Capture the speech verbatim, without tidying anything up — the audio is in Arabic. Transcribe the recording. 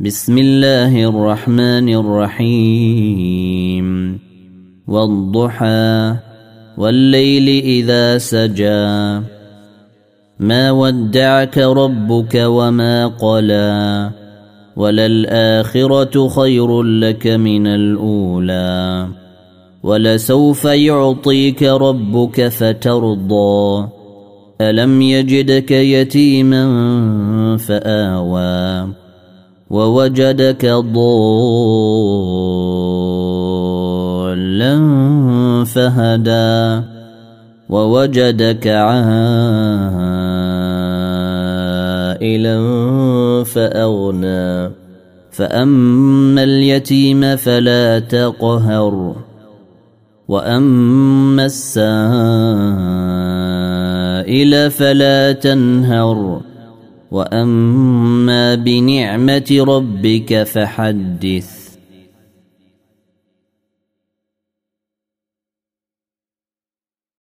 بسم الله الرحمن الرحيم والضحى والليل إذا سجى ما ودعك ربك وما قلى وللآخرة خير لك من الأولى ولسوف يعطيك ربك فترضى ألم يجدك يتيما فآوى ووجدك ضالا فهدى ووجدك عائلا فأغنى فأما اليتيم فلا تقهر وأما السائل فلا تنهر وأما بنعمة ربك فحدث.